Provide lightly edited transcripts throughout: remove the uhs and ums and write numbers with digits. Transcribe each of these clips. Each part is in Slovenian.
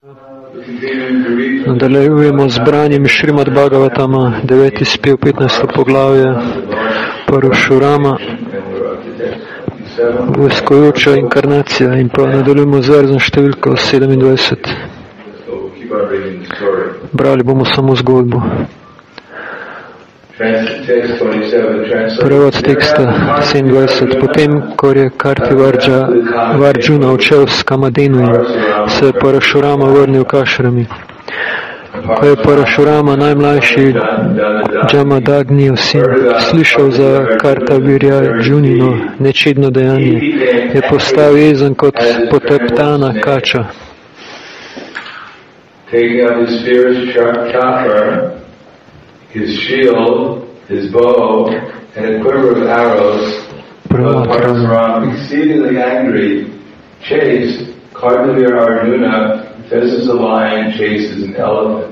Nadaljujemo z branjem Šrimad Bhagavatama, 9. spev, 15. poglavje, Parashurama, vojskojoča inkarnacija, in pa nadaljujemo z verzom številko 27. Brali bomo samo zgodbo. Prevod teksta 27. Potem, ko je Kartivarjuna odšel s Kamadenu in se Parashurama vrnil k Ašrami. Ko je Parashurama, najmlajši Jamadagnijev sin, slišal za Kartavirjunino nečedno dejanje, je postal jezen kot poteptana kača. His shield, his bow, and a quiver of arrows, Parashurama, exceedingly angry, chased Kartavir Arjuna, faces a lion, chases an elephant.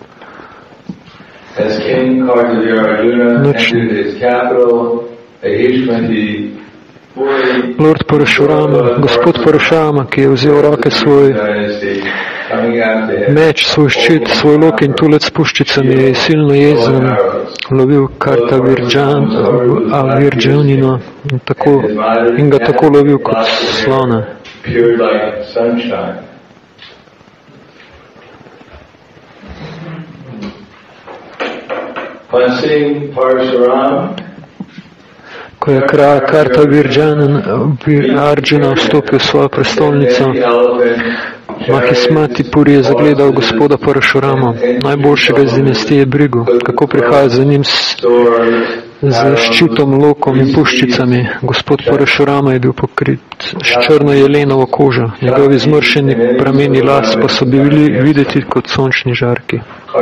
As King Kartavir Arjuna entered his capital, Ahishmati, Lord Parashurama, gospod Parashurama, ki je vzel v roke svoj meč, svoj ščit, svoj lok in tulec s puščicami, je silno jezen lovil Kartavirjunino in ga tako lovil kot slona. Ko je kralj Kartavirjuna vstopil v svojo prestolnico, Mahismati Puri je zagledal gospoda Parashurama, najboljšega iz dinastije Brigu, kako prihaja za njim z ščitom, lokom in puščicami. Gospod Parashurama je bil pokrit s črno jelenovo kožo, njegovi zmršeni prameni las pa so bili videti kot sončni žarki.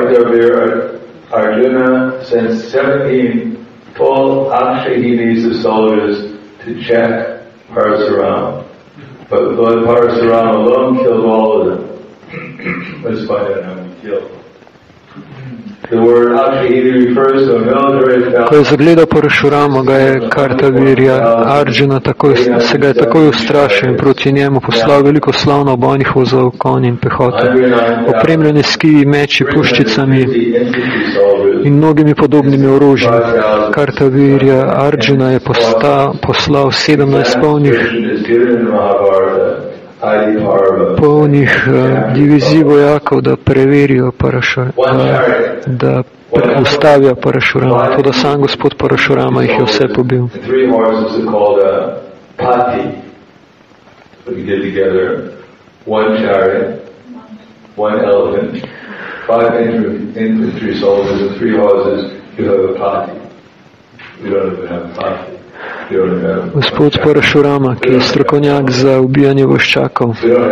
Arjuna sent 17 full Akshahinis of soldiers to check Parashurama. But Lord Parashurama alone killed all of them. Let's find out how many killed. The word Akshahini refers to a military battle. Ko je zagledal Parashurama, ga je Kartavirja Arjuna se ga je takoj ustrašil in proti njemu poslal veliko slavno bojnih vozov, konj in pehote, opremljene s kiji, meči, puščicami in mnogimi podobnimi orožji. Kartavirja Arjuna je poslal 17 polnih divizij vojakov, da preverijo da ustavijo Parashurama. Toda sam gospod Parashurama jih je vse pobil. One elephant, 5 infantry soldiers, and 3 horses. You have a pati. We don't even have a pati. Gospod Parashurama, ki je strokovnjak za ubijanje voščakov,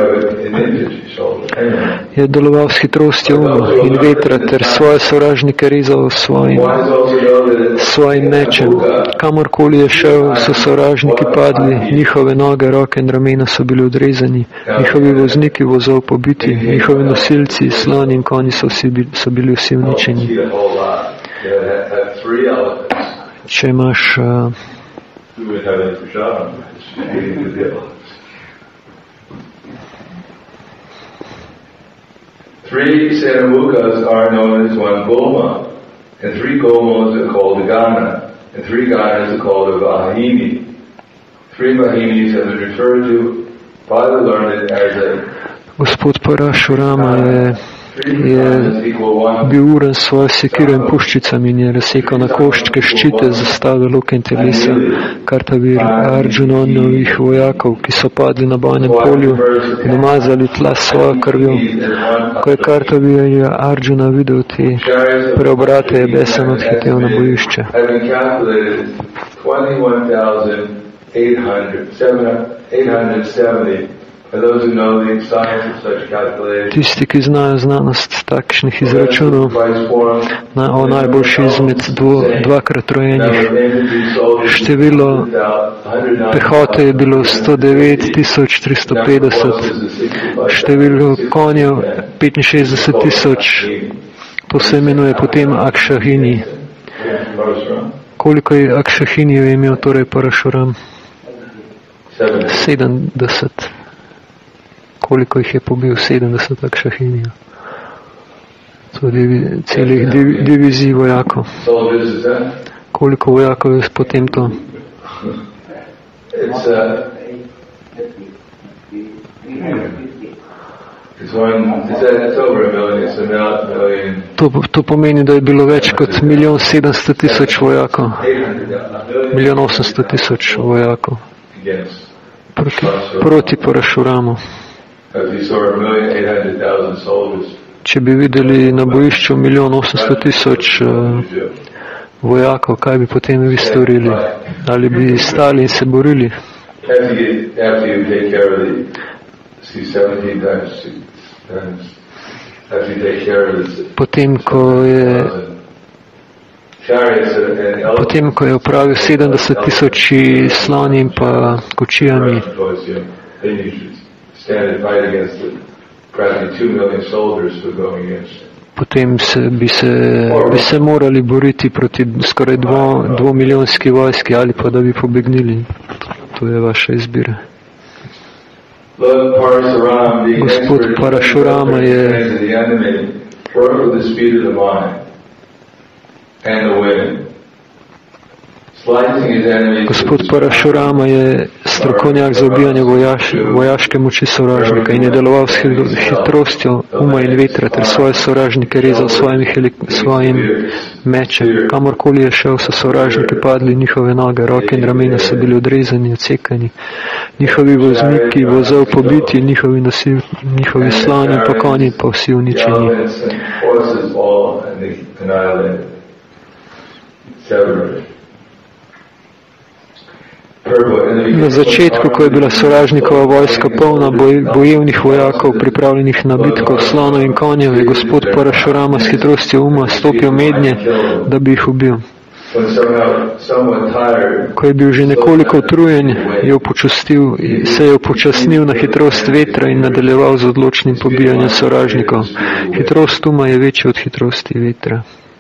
je deloval s hitrostjo in vetra ter svoje sovražnike rezal svojim mečem. Kamorkoli je šel, so sovražniki padli, njihove noge, roke in ramena so bili odrezani, njihovi vozniki vozov pobiti, njihovi nosilci, sloni in konji so bili vsi uničeni. Če imaš we would have it for Shabbat. Three Senamukas are known as one Goma, and 3 Gomos are called a Gana, and 3 Ganas are called a Vahini. 3 Vahinis have been referred to by the learned as a Gospod Parashurama je bil uren s svojo sekiro in puščicami in je razsekal na koščke ščite, zastave, loke in telesa Kartavir Arjunovih vojakov, ki so padli na bojnem polju in umazali tla s svojo krvjo. Ko je Kartavir Arjuna videl te preobrate, je besen odhitel na bojišče. Tisti, ki znajo znanost takšnih izračunov o najboljši izmed dvakrat rojenih, število pehote je bilo 109.350, število konjev 65.000, to se imenuje potem Akshahini. Koliko je Akshahinijev imel torej Parashuram? 70. Koliko jih je pobil? 70 takšahinijo. To je celih divizij vojakov. Koliko vojakov je potem to? To pomeni, da je bilo več kot 1.700.000 vojakov. 1.800.000 vojakov. Proti Parashuramu. Če bi videli na bojišču 1.800.000 vojakov, kaj bi potem vi storili? Ali bi stali in se borili? Potem, ko je opravil 70.000 sloni in pa kočijami, potem bi se morali boriti proti skoraj 2-milijonski vojski ali pa da bi pobegnili. To je vaša izbira. Gospod Parashurama je Gospod Parashurama je strokovnjak za ubijanje vojaške moči sovražnika in je deloval s hitrostjo uma in vetra ter svoje sovražnike rezal svojim mečem. Kamorkoli je šel, so sovražniki padli, njihove noge, roke in ramena so bili odrezani, odsekani. Njihovi vozniki vozov pobiti, njihovi sloni pa konji pa vsi uničeni. Na začetku, ko je bila sovražnikova vojska polna bojevnih vojakov, pripravljenih na bitko slonov in konjev, je gospod Parashurama s hitrostjo uma stopil mednje, da bi jih ubil. Ko je bil že nekoliko utrujen, se je upočasnil na hitrost vetra in nadaljeval z odločnim pobijanjem sovražnikov. Hitrost uma je večja od hitrosti vetra.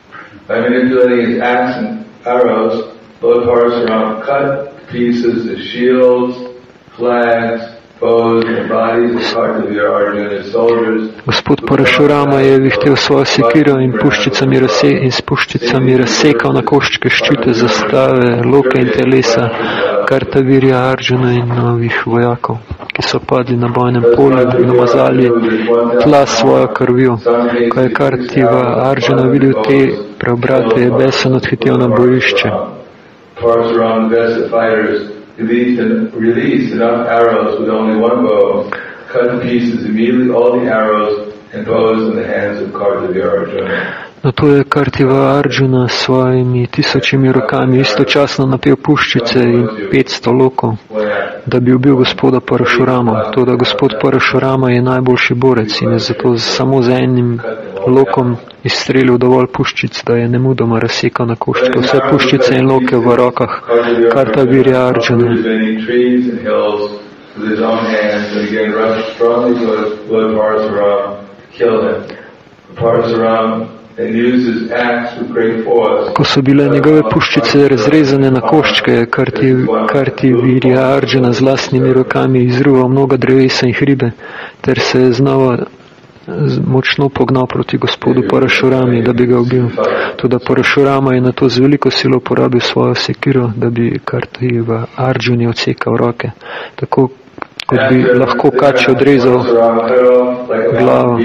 Lord Parashurama cut pieces the shields, flags, bows, and bodies of Kartavya Arjuna's soldiers. Gospod Parashurama je vihtel svojo sekiro in s puščicami razsekal na koščke ščite, zastave, loke in telesa Kartavirja Arjuna in novih vojakov, ki so padli na bojnem polju in namazali tla svojo krvjo. Ko je Kartiva Arjuna videl te preobrate, je besen odhitel na bojišče. Parashurama, the best of fighters, released enough arrows with only one bow, cut in pieces immediately all the arrows and bows in the hands of Kartavya Arjuna. Nato je Kartiva Arjuna s svojimi 1000 rokami istočasno napel puščice in 500 lokov, da bi ubil gospoda Parashurama. Toda gospod Parashurama je najboljši borec in je zato samo z enim lokom izstrelil dovolj puščic, da je nemudoma razsekal na koščke vse puščice in loke v rokah Kartavirja Arjuna. Ko so bile njegove puščice razrezane na koščke, Kartavirja Arjuna z lastnimi rokami izruval mnoga drevesa in hribe, ter se je znova močno pognal proti gospodu Parashurami, da bi ga ubil. Toda Parashurama je na to z veliko silo porabil svojo sekiro, da bi Kartiva Arjuni odsekal roke, tako kot bi lahko kač odrezal glavo.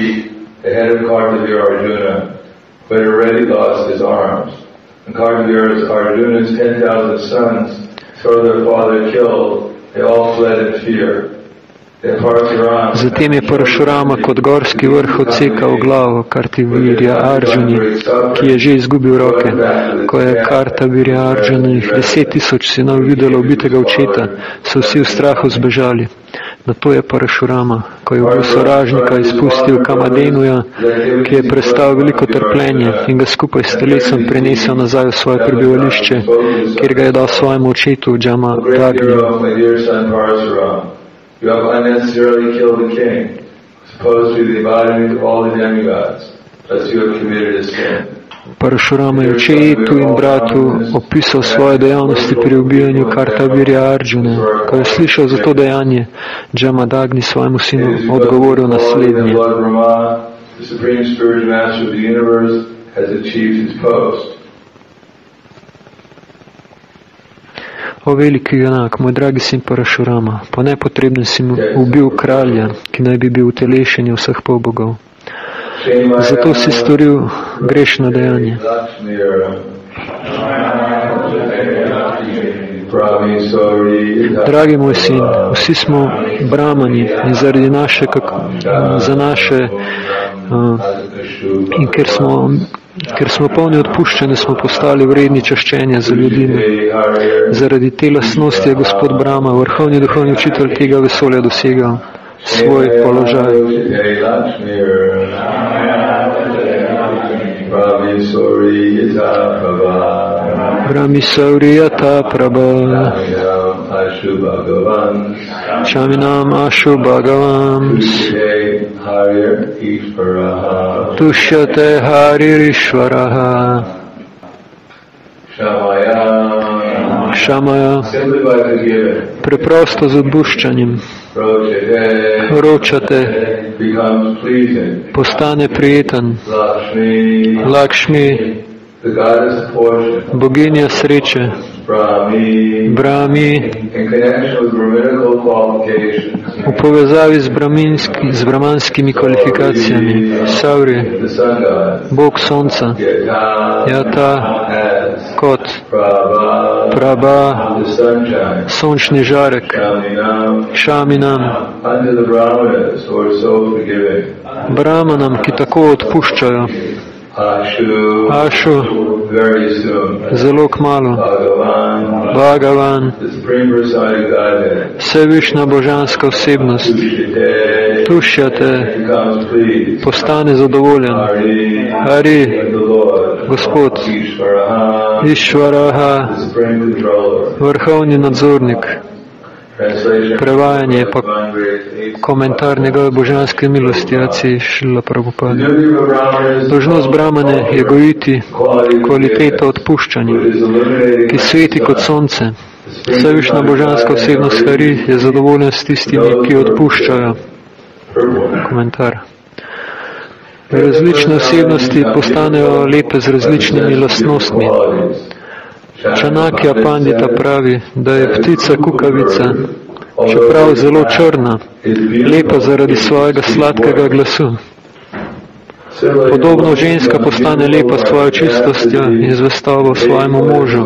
But had already lost his arms. And Kartavya Arjuna's 10,000 sons saw their father killed. They all fled in fear. Zatem je Parashurama kot gorski vrh odsekal glavo Kartavirja Arjuni, ki je že izgubil roke. Ko je Kartavirja Arjunih 10,000 sinov videlo ubitega očeta, so vsi v strahu zbežali. Nato je Parashurama, ko je ubil sovražnika, izpustil Kamadenuja, ki je prestal veliko trpljenje in ga skupaj s telesom prenesel nazaj v svoje prebivališče, kjer ga je dal svojemu očetu Jamadagniu. You have unnecessarily killed the king, supposed to be the embodiment of all the demigods, thus you have committed a sin. Parashurama je očetu in bratu opisal svoje dejavnosti pri ubijanju Kartavirja Arjuna. Ko je slišal za to dejanje, Jamadagni svojemu sinu odgovoril naslednje. O veliki junak, moj dragi sin Parashurama, po nepotrebnem si ubil kralja, ki naj bi bil utelešenje vseh polbogov. Zato si storil grešno dejanje. Dragi moj sin, vsi smo brahmani in zaradi in ker smo polni odpuščanja, smo postali vredni čaščenja za ljudino. Zaradi te lastnosti je gospod Brahma, vrhovni duhovni učitelj tega vesolja, dosegal svoj položaj. Brahmi Sauriyata Prabha Shaminam Ashu Bhagavams Tushyate Haririshvaraha Shamaya preprosto z odpuščanjem ročate postane prijeten. Lakšmi boginja sreče, Brahmi v povezavi z brahmanskimi kvalifikacijami, Sauri, Bog sonca, Jata kot Prabha, sončni žarek, Shaminam, Brahmanam, ki tako odpuščajo, Ashu, zelo kmalu, Bhagavan, vsevišna božanska osebnost, Tušjate, postane zadovoljen, Hari, Gospod, Išvaraha, vrhovni nadzornik. Prevajanje pa komentar njegove božanske milosti, Aci Šrila Prabhupada. Dožnost Brahmane je gojiti kvaliteto odpuščanja, ki sveti kot sonce. Vsevišna božanska osebnost Hari je zadovoljen s tistimi, ki odpuščajo. Komentar. Različne osebnosti postanejo lepe z različnimi lastnostmi. Čanakya Pandita pravi, da je ptica kukavica, čeprav zelo črna, lepa zaradi svojega sladkega glasu. Podobno ženska postane lepa s svojo čistostjo in zvestobo svojemu možu.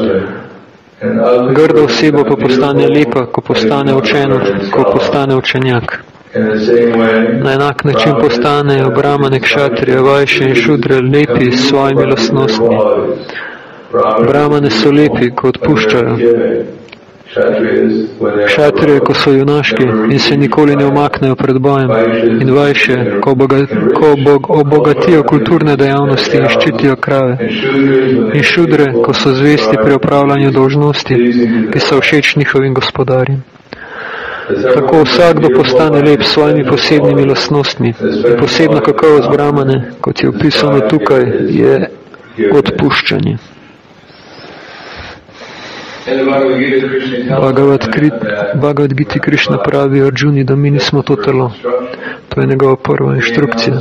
Grda oseba pa postane lepa, ko postane učenjak. Na enak način postanejo Brahmane, Kšatrije, Vajše in Šudre lepi s svojimi lastnostmi. Brahmane so lepi, ko odpuščajo. Kšatrije, ko so junaški in se nikoli ne umaknejo pred bojem. In Vajše, ko obogatijo kulturne dejavnosti in ščitijo krave. In Šudre, ko so zvesti pri opravljanju dolžnosti, ki so všeč njihovim gospodarjem. Tako vsakdo postane lep s svojimi posebnimi lastnostmi. Posebna kakovost Brahmane, kot je opisano tukaj, je odpuščanje. Bhagavad Gita Krishna pravi Arjuni, da mi nismo to telo. To je njegova prva inštrukcija.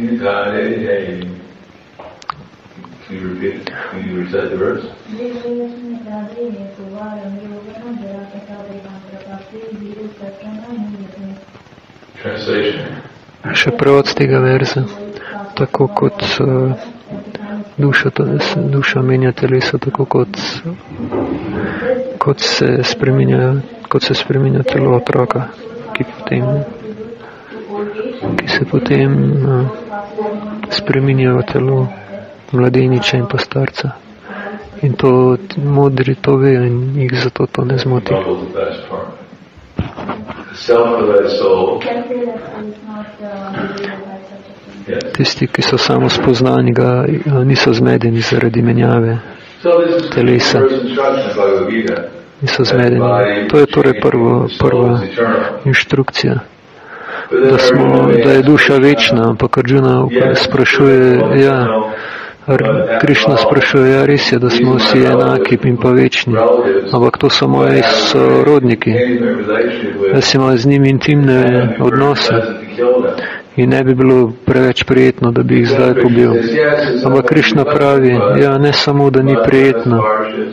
Še prevod tega verza. Tako kot duša menja teleso, tako kot se spreminja telo otroka, ki se potem spreminja v telo mladeniča in pa starca. In to modri to vejo in jih zato to ne zmoti. Tisti, ki so samo spoznani, niso zmedeni zaradi menjave telesa. Niso zmedeni. To je torej prva inštrukcija. Da je duša večna, ampak Arjuna sprašuje, Krišna sprašuje, ja, res je, da smo vsi enaki in pa večni, ampak to so moji sorodniki. Jaz imam z njimi intimne odnose in ne bi bilo preveč prijetno, da bi jih zdaj pobil. Ampak Krišna pravi, ja, ne samo, da ni prijetno,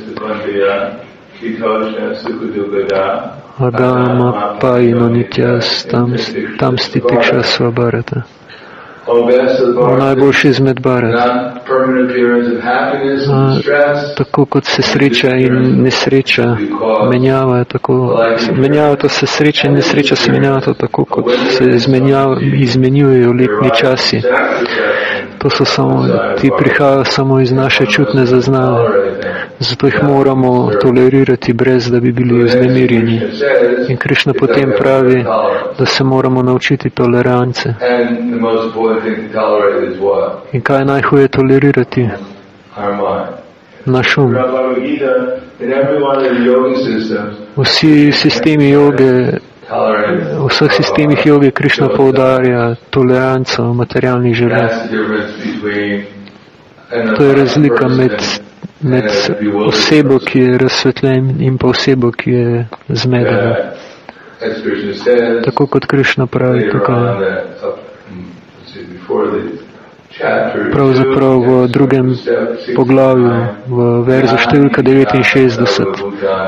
Agama Pajino Nityas tam Stitikša Svabarata. O najboljši izmed Bharat. Tako kot se sreča in nesreča menjavata se sreča in nesreča se menjavata tako, kot se izmenjujejo letni časi. To so samo, ti prihajajo samo iz naše čutne zaznave. Zato jih moramo tolerirati, brez da bi bili vznemirjeni. In Krišna potem pravi, da se moramo naučiti tolerance. In kaj je najhuje tolerirati? Naš um. Vsi sistemi joge, v vseh sistemih joge Krišna poudarja toleranco materialnih želja. To je razlika med osebo, ki je razsvetljena, in pa osebo, ki je zmedena. Tako kot Krišna pravi tukaj. Pravzaprav v drugem poglavju, v verzu številka 69.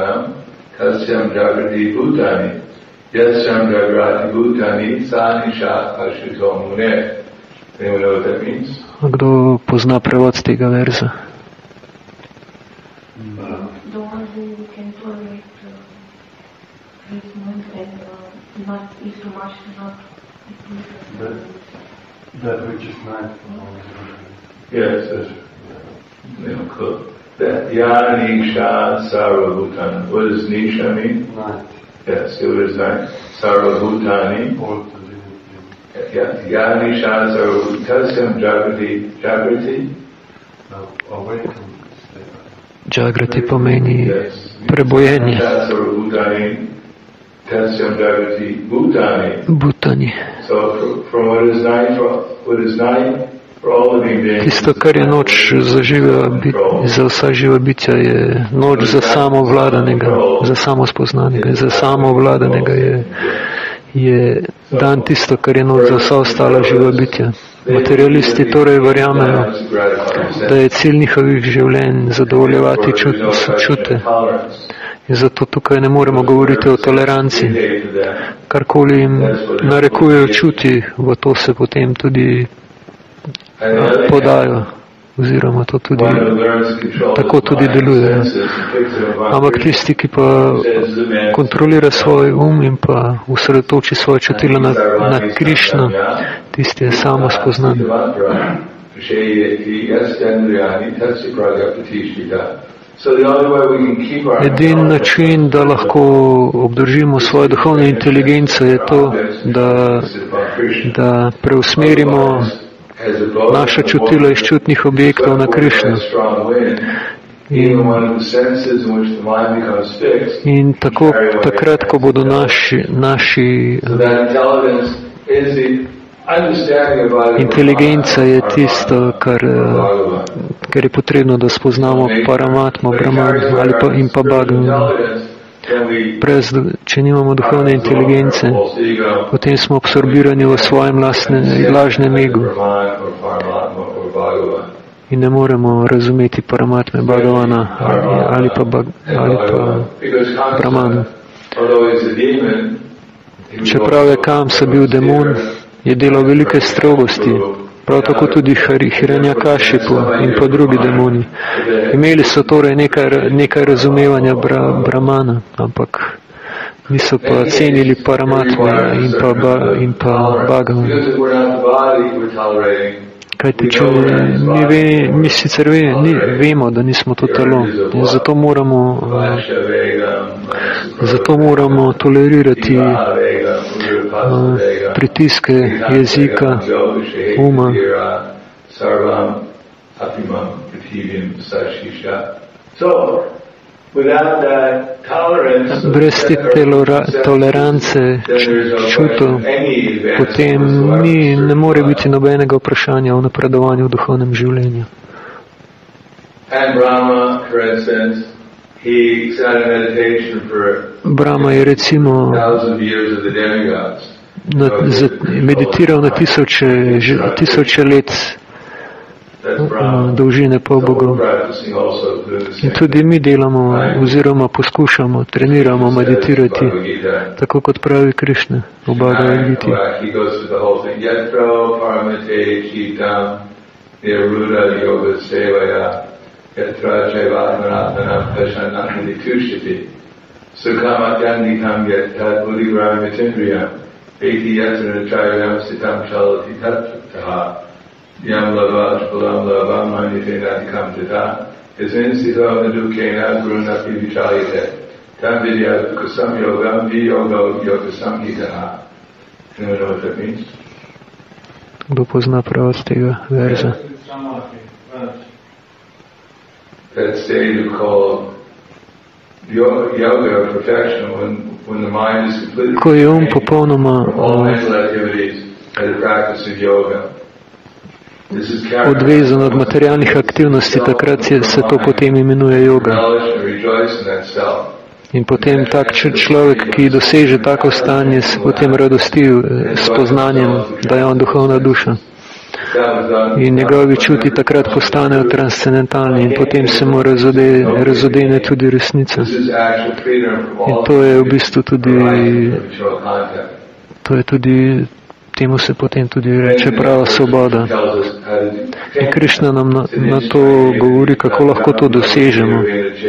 A kdo pozna prevod tega verza? That which is nice. Yes, that Ya Nisha Sarvabhutani. What does Nisha mean? Night. Yes, it is night. Sarvabhutani. Ya Nisha Sarvabhutani. Tasyam Jagrati. Jagrati pomeni prebojenje. Bhutani. Tisto, kar je noč za vsa živa bitja, je noč za samovladanega, za samospoznanega. Za samovladanega je dan tisto, kar je noč za vsa ostala živa bitja. Materialisti torej verjamejo, da je cilj njihovih življenj zadovoljevati čute. In zato tukaj ne moremo govoriti o toleranci. Karkoli jim narekujejo čuti, v to se potem tudi podajo, oziroma to tudi, tako tudi delujejo. Ampak tisti, ki pa kontrolira svoj um in pa usredotoči svoje čutila na Krišno, tisti je samo spoznan. Edini način, da lahko obdržimo svojo duhovno inteligenco, je to, da preusmerimo naša čutila iz čutnih objektov na Krišno. In takrat, ko bodo naši inteligenca je tisto, kar je potrebno, da spoznamo Paramatmo, Brahman in pa Bhagavan. Če nimamo duhovne inteligence, potem smo absorbirani v svojem lažnem egu in ne moremo razumeti Paramatme, Bhagavana ali pa Brahmana. Čeprav je Kamsa bil demon, je delal velike strogosti, prav tako tudi Hiranyakashipu in pa drugi demoni. Imeli so torej nekaj razumevanja Brahmana, ampak niso pa cenili Paramatme in pa Bhagavana. Kajti, če mi sicer vemo, da nismo to telo, in zato moramo tolerirati pritiske jezika, uma. Brez te tolerance čutov, potem ne more biti nobenega vprašanja o napredovanju v duhovnem življenju. And Brahma, for instance, he sat in meditation for Brahma je recimo thousands of years of the demigods. meditiral na tisoče let dolžine polbogov. In tudi mi delamo oziroma poskušamo, treniramo meditirati, tako kot pravi Krišna v Bhagavad Giti. Yam lava pulam lava manite natikam tata isinsito nadukena gurunapi vichalite tam vidya kusam yogam viyoga yoga samhita. You know what that means? Kdo pozna prevod tega verza? That state of called yoga perfection when the mind is completely ko je popolnoma all mental activities and the practice of yoga. Odvezan od materialnih aktivnosti, takrat se to potem imenuje yoga. In potem tak človek, ki doseže tako stanje, se potem radosti s poznanjem, da je on duhovna duša. In njegovi čuti takrat postanejo transcendentalni in potem se mu razodene tudi resnica. In to je v bistvu tudi temu se potem tudi reče prava svoboda. In Krišna nam na to govori, kako lahko to dosežemo.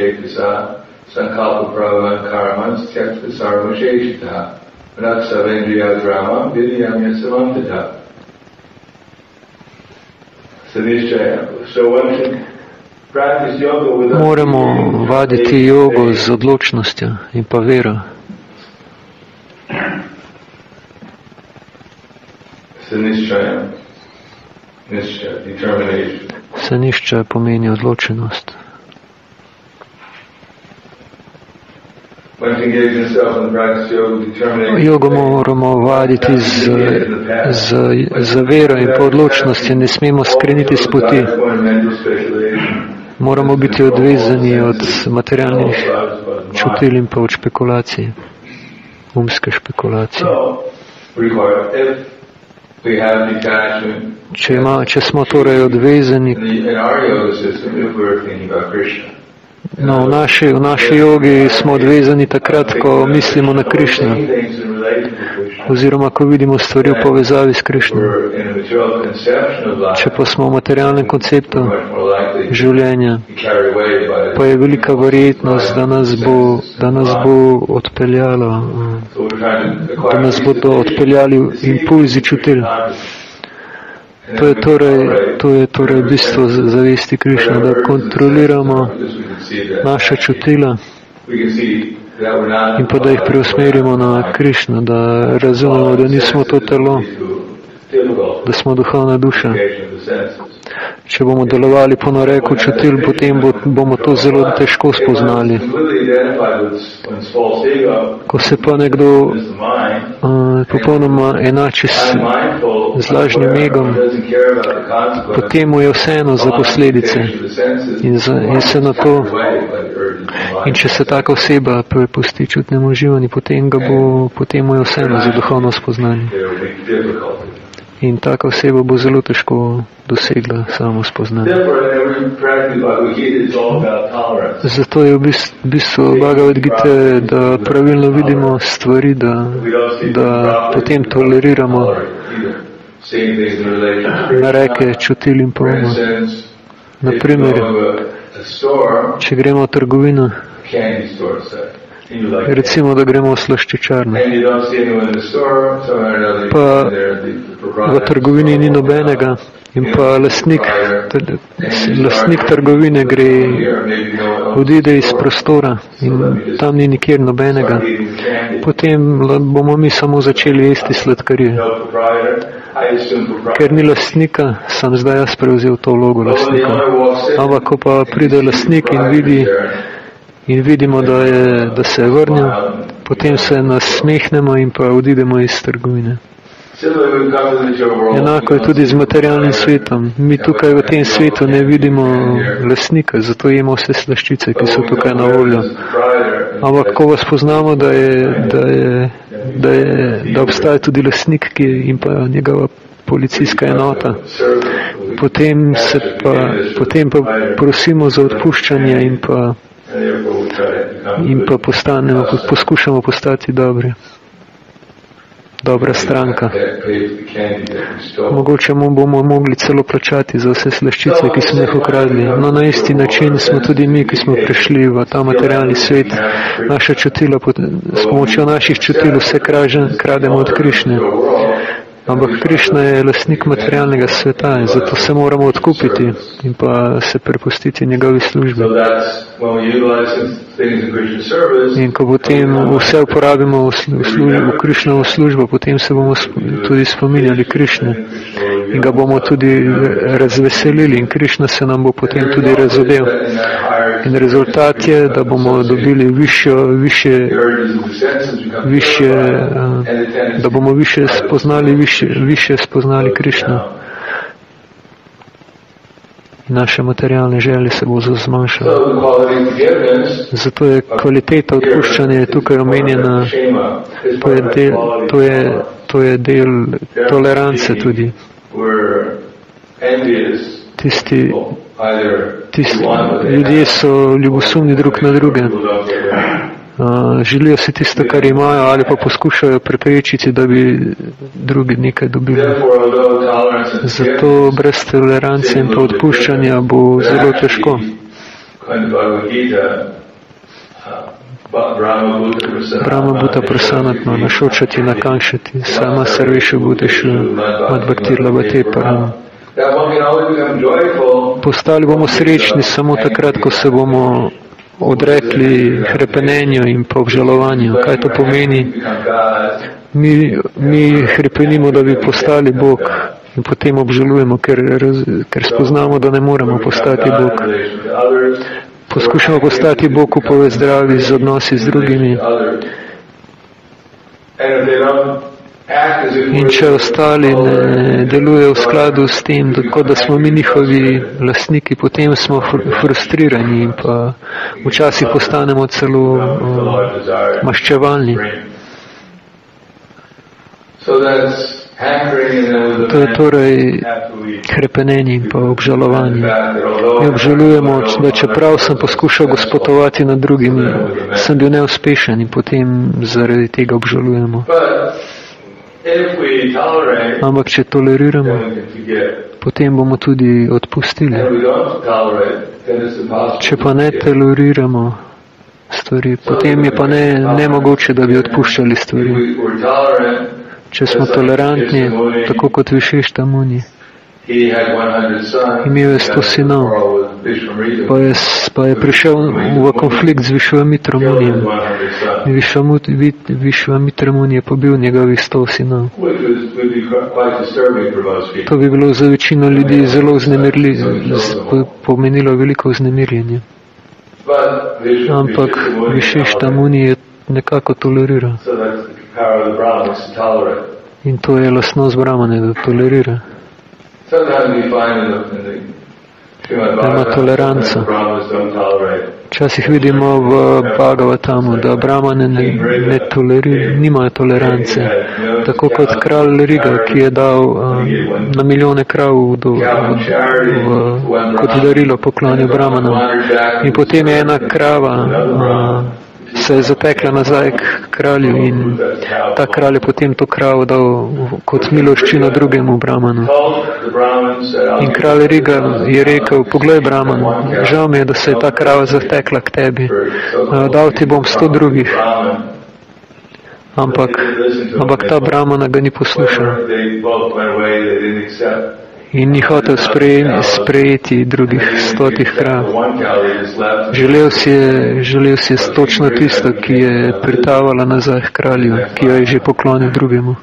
Moramo vaditi jogo z odločnostjo in pa vero. Sanišča pomeni odločenost. Jogo moramo vaditi z vero in po odločnosti, ne smemo skreniti s poti. Moramo biti odvezani od materialnih čutil in pa od špekulacij, umske špekulacije. Če smo torej odvezani, v naši jogi smo odvezani takrat, ko mislimo na Krišno, oziroma ko vidimo stvari v povezavi s Krišno. Če pa smo v materialnem konceptu življenja, pa je velika verjetnost, da nas bodo odpeljali impulzi čutil. To je torej bistvo zavesti Krišna, da kontroliramo naša čutila in pa da jih preusmerimo na Krišno, da razumemo, da nismo to telo, da smo duhovna duša. Če bomo delovali po nareku čutil, potem bomo to zelo težko spoznali. Ko se pa nekdo popolnoma enači z lažnim egom, potem mu je vseeno za posledice in se na to. In če se taka oseba prepusti čutnemu uživanju, potem mu je vseeno za duhovno spoznanje. In taka oseba bo zelo težko dosegla samo spoznanje. Zato je v bistvu Bhagavad Gita, da pravilno vidimo stvari, da potem toleriramo nareke čutil in pa uma. Naprimer, če gremo v trgovino, recimo, da gremo v slaščičarno, pa v trgovini ni nobenega in pa lastnik trgovine odide iz prostora in tam ni nikjer nobenega, potem bomo mi samo začeli jesti sladkarije. Ker ni lastnika, sem zdaj jaz prevzel to vlogo lastnika. Ampak ko pa pride lastnik in vidimo, da se je vrnil, potem se nasmehnemo in pa odidemo iz trgovine. Enako je tudi z materialnim svetom. Mi tukaj v tem svetu ne vidimo lastnika, zato jemo vse slaščice, ki so tukaj na voljo. Ampak ko vas poznamo, da obstaja tudi lastnik in pa njegova policijska enota, potem pa prosimo za odpuščanje in pa poskušamo postati dobri. Dobra stranka. Mogoče bomo mogli celo plačati za vse slaščice, ki smo jih ukradli. No, na isti način smo tudi mi, ki smo prišli v ta materialni svet, naša čutila, s pomočjo naših čutil vse krademo od Krišne. Ampak Krišna je lastnik materialnega sveta in zato se moramo odkupiti in pa se prepustiti njegovi službi. In ko potem vse uporabimo v Krišnovo službo, potem se bomo tudi spominjali Krišne in ga bomo tudi razveselili in Krišna se nam bo potem tudi razodel. In rezultat je, da bomo dobili da bomo više spoznali Krišno. Naše materialne želje se bodo zmanjšale. Zato je kvaliteta odpuščanja tukaj omenjena. To je del tolerance tudi. Ljudje so ljubosumni drug na druge. Želijo si tisto, kar imajo, ali pa poskušajo preprečiti, da bi drugi nekaj dobili. Zato brez tolerance in pa odpuščanja bo zelo težko. Brahma Bhuta prasanatma našočati nakanšati sama sarvešu bhutešu madbhaktir labate param. Postali bomo srečni samo takrat, ko se bomo odrekli hrepenenju in pa obžalovanju. Kaj to pomeni? Mi hrepenimo, da bi postali Bog in potem obžalujemo, ker spoznamo, da ne moremo postati Bog. Poskušamo postati Bog v povezdravi z odnosi z drugimi. In če ostali ne delujejo v skladu s tem, kot da smo mi njihovi lastniki, potem smo frustrirani in pa včasih postanemo celo maščevalni. To je torej hrepenenje in pa obžalovanje. Mi obžalujemo, da čeprav sem poskušal gospodovati nad drugimi, sem bil neuspešen in potem zaradi tega obžalujemo. Ampak če toleriramo, potem bomo tudi odpustili. Če pa ne toleriramo stvari, potem je pa nemogoče, da bi odpuščali stvari. Če smo tolerantni, tako kot Višešta Muni. Imel je 100 sinov, pa je prišel v konflikt z Višvamitra Munijem. Višvamitra Muni je pobil njegovih 100 sinov. To bi bilo za večino ljudi zelo pomenilo veliko vznemirjenje. Ampak Višešta Muni je nekako tolerira. In to je lastnost Brahmane, da tolerira. Ima toleranco. Včasih vidimo v Bhagavatamu, da Brahmane nimajo tolerance. Tako kot kralj Riga, ki je dal na milijone krav kot darilo poklonil Brahmanom. In potem je ena krava se je zatekla nazaj k kralju in ta kralj je potem to kravo dal kot miloščino drugemu Brahmanu. In kralj Riga je rekel, poglej Brahman, žal mi je, da se je ta krava zatekla k tebi. Dal ti bom 100 drugih. Ampak ta Brahmana ga ni poslušal. In ni hotel sprejeti drugih 100 krav. Želel si je točno tisto, ki je pritavala nazaj k kralju, ki jo je že poklonil drugemu.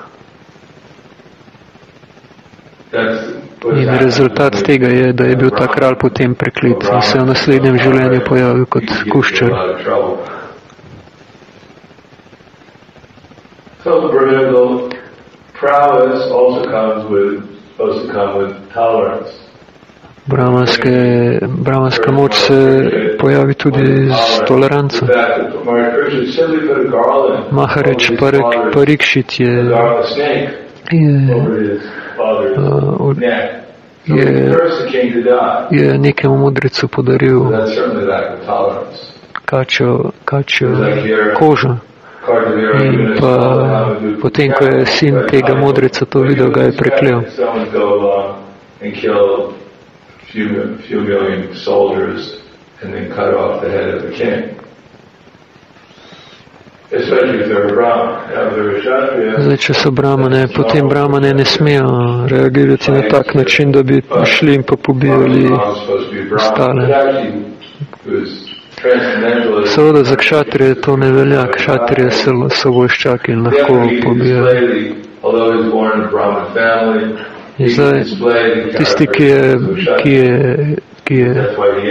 In rezultat tega je, da je bil ta kralj potem preklet in se v naslednjem življenju pojavil kot kuščar. Prowess also supposed to come with tolerance. Brahmanska moč se pojavi tudi z toleranco. Maharaj Parikšit je nekemu mudricu podaril kačjo kožo. In pa potem, ko je sin tega modrica to videl, ga je preklel. Few million soldiers and then cut off the head of the king. Especially if they're Brahman. Zdaj, če so Brahmane, potem Brahmane ne smejo reagirati na tak način, da bi šli in pa pobijali ostale. Seveda za kšatrije to ne velja, kšatrije so vojščaki in lahko pobijajo. In zdaj, tisti, ki je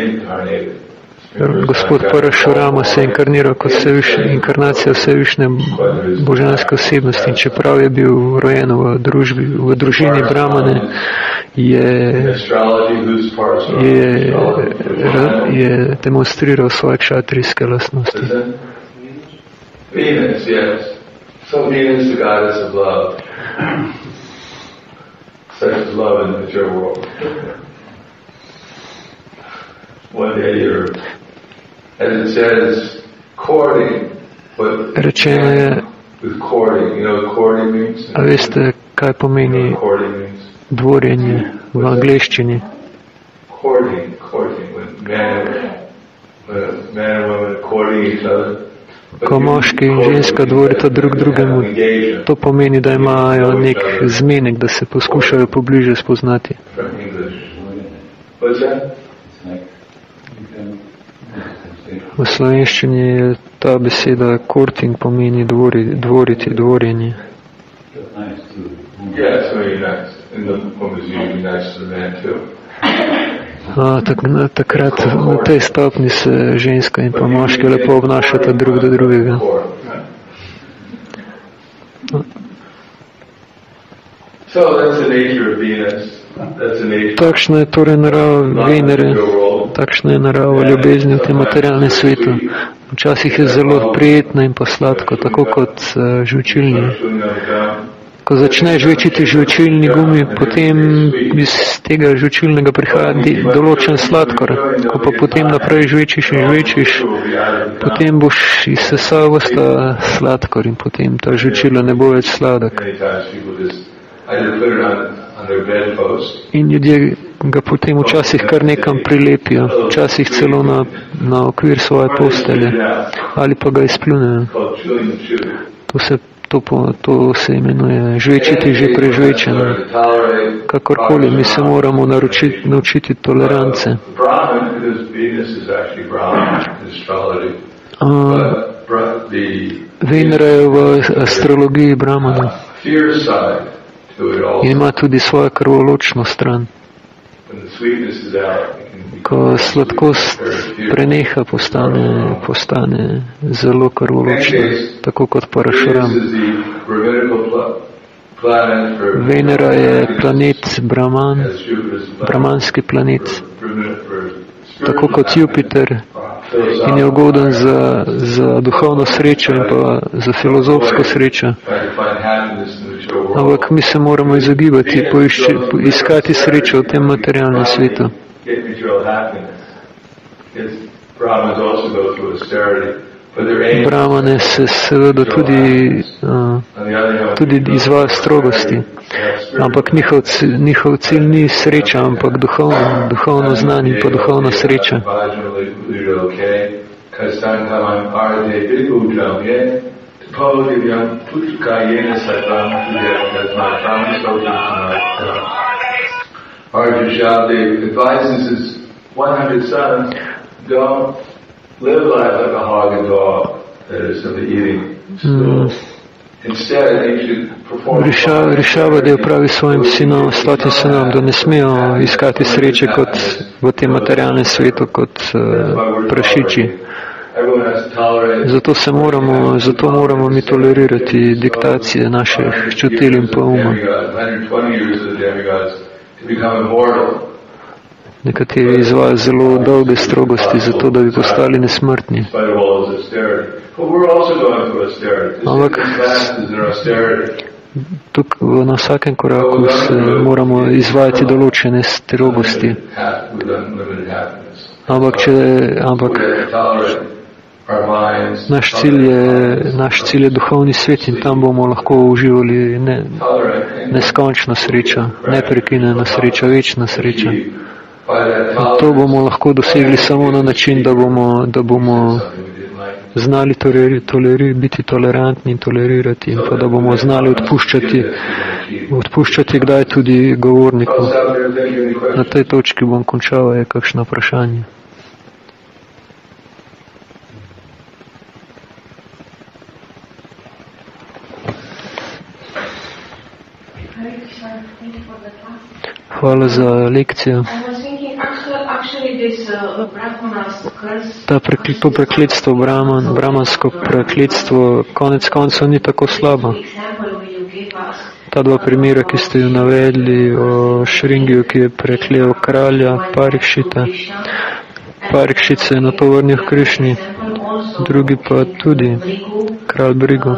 gospod Parashurama se inkarniral kot inkarnacija vsevišnje božanske osebnosti, in čeprav je bil rojen v družini Brahmane, je demonstriral svoje kšatrijske lastnosti. Venus, yes. So Venus, the goddess of love. Such as love in the material world. One day you're, as it says, courting, but with courting. You know what courting means? A veste, kaj pomeni dvorjenje v angleščini? Courting, when man and woman are courting each other. Ko moški in ženska dvorita drug drugemu, to pomeni, da imajo nek zmenek, da se poskušajo pobliže spoznati. V slovenščini je ta beseda courting pomeni dvoriti, dvorjenje. Takrat na tej stopni se ženska in pa moški lepo obnašata drug do drugega. Takšna je torej narava Venere, takšna je narava ljubezni v tem materialnem svetu. Včasih je zelo prijetna in pa sladko, tako kot žvečilni. Ko začneš žvečiti žvečilni gumi, potem iz tega žvečilnega prihaja določen sladkor. Ko pa potem naprej žvečiš in žvečiš, potem boš izsesal vsta sladkor in potem ta žvečilo ne bo več sladek. In ljudje ga potem včasih kar nekam prilepijo, včasih celo na okvir svoje postelje ali pa ga izpljunejo. To se imenuje žvečiti že prežvečeno. Kakorkoli, mi se moramo naučiti tolerance. Venera je v astrologiji Brahmana in ima tudi svojo krvoločno stran. Ko sladkost preneha, postane zelo krvoločna, tako kot Parashuram. Venera je planet Brahman, brahmanski planet, tako kot Jupiter, in je ugoden za duhovno srečo in pa za filozofsko srečo. Ampak mi se moramo izogibati, iskati srečo v tem materialnem svetu. Brahmane se seveda tudi izvaja strogosti, ampak njihov cilj ni sreča, ampak duhovno znanje in pa duhovna sreča. Arjuna advises his 100 sons, don't live life like a hog and dog that is simply eating stool. Instead, they should perform. Rišavade pravi svojim slatim sinom, da ne smejo iskati sreče kot v tem materialnem svetu kot prašiči, Zato moramo mi tolerirati diktacije naših čutil in pa uma. Nekateri izvajajo zelo dolge strogosti, zato da bi postali nesmrtni. Ampak tukaj na vsakem koraku se moramo izvajati določene strogosti. Ampak naš cilj je duhovni svet in tam bomo lahko uživali neskončno srečo, neprekinjena sreča, večna sreča. To bomo lahko dosegli samo na način, da bomo znali biti tolerantni in tolerirati in pa da bomo znali odpuščati kdaj tudi govorniku. Na tej točki bom končal, je kakšno vprašanje. Hvala za lekcijo. To prekletstvo, brahmansko prekletstvo, konec koncev ni tako slabo. Ta dva primera, ki ste jo navedli o Šringiju, ki je preklel kralja Parikšita. Parikšit se je na to vrnil k Krišni, drugi pa tudi kralj Brigu,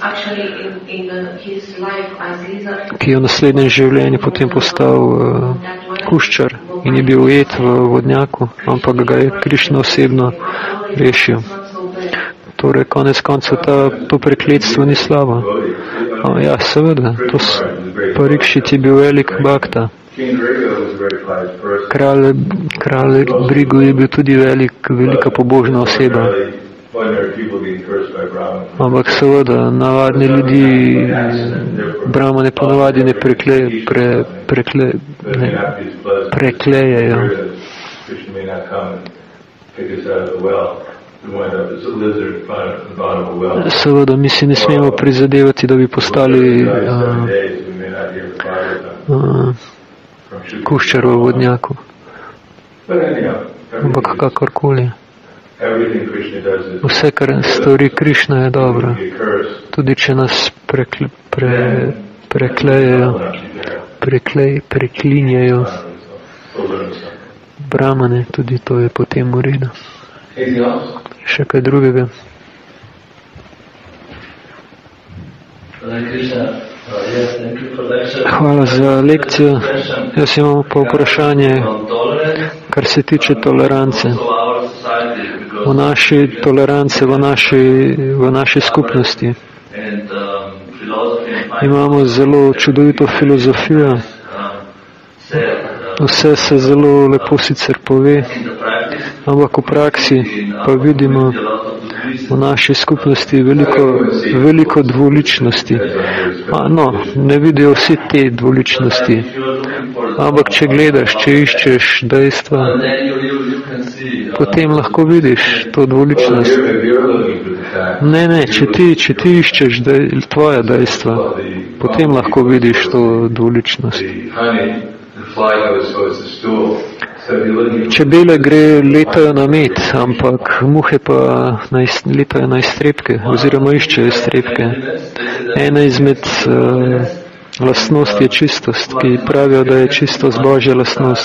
ki je v naslednjem življenju potem postal kuščar in je bil ujet v vodnjaku, ampak ga je Krišna osebno rešil. Torej, konec koncev to prekletstvo ni slabo. Ja, seveda, Parikšit je bil velik bhakta. Kralj Brigu je bil tudi velika pobožna oseba. Ampak seveda, navadni ljudi brahmane ponavadi ne preklejejo. Seveda, mi si ne smemo prizadevati, da bi postali kuščar v vodnjaku. Ampak kakorkoli. Vse, kar stori Krišna, je dobro. Tudi če nas preklinjajo brahmane, tudi to je potem v redu. Še kaj drugega? Hvala za lekcijo. Jaz imam pa vprašanje, kar se tiče tolerance. V naši tolerance, v naši skupnosti. Imamo zelo čudovito filozofijo. Vse se zelo lepo sicer pove, ampak v praksi pa vidimo v naši skupnosti veliko dvoličnosti. Ne vidijo vsi te dvoličnosti. Ampak če gledaš, če iščeš dejstva, potem lahko vidiš to dvoličnost. Ne, če ti iščeš tvoja dejstva, potem lahko vidiš to dvoličnost. Čebele letajo na med, ampak muhe pa letajo na iztrebke oziroma iščejo iztrebke. Ena izmed lastnosti je čistost, ki pravijo, da je čistost Božja lastnost.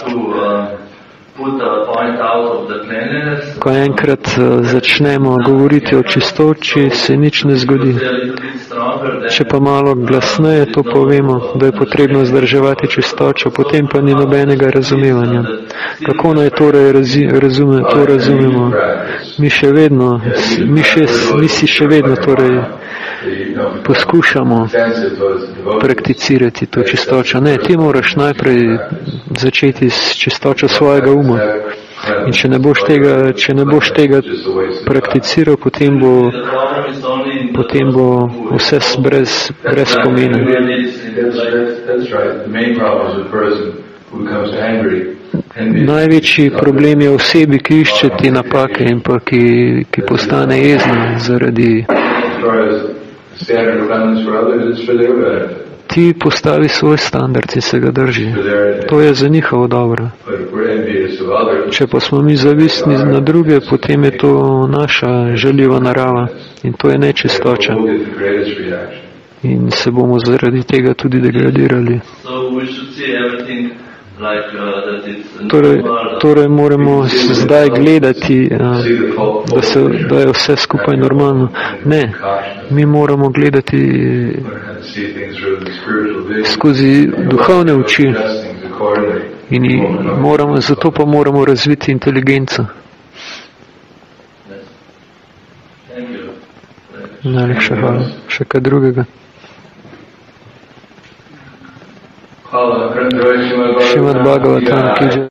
Ko enkrat začnemo govoriti o čistoči, se nič ne zgodi. Če pa malo glasneje to povemo, da je potrebno vzdrževati čistočo, potem pa ni nobenega razumevanja. Kako naj torej to razumemo? Mi si še vedno torej poskušamo prakticirati to čistočo. Ne, ti moraš najprej začeti s čistočo svojega uma. In če ne boš tega prakticiral, potem bo vse brez pomena. Največji problem je osebi, ki išče te napake in pa ki postane jezna zaradi. Ti postavi svoj standard in se ga drži. To je za njihovo dobro. envious of others, Če pa smo mi zavistni na druge, potem je to naša žaljiva narava in to je nečistoča. we'll get the greatest reaction. In se bomo zaradi tega tudi degradirali. So we should see everything like that it's Torej moramo zdaj gledati, da je vse skupaj normalno. Ne, mi moramo gledati See things through the spiritual vision. skozi duhovne oči Adjust things accordingly. in zato pa moramo razviti inteligenco. Thank you. Najlepša hvala. Še kaj drugega? Hvala, Šrimad Šrimad Bhagavatam, ki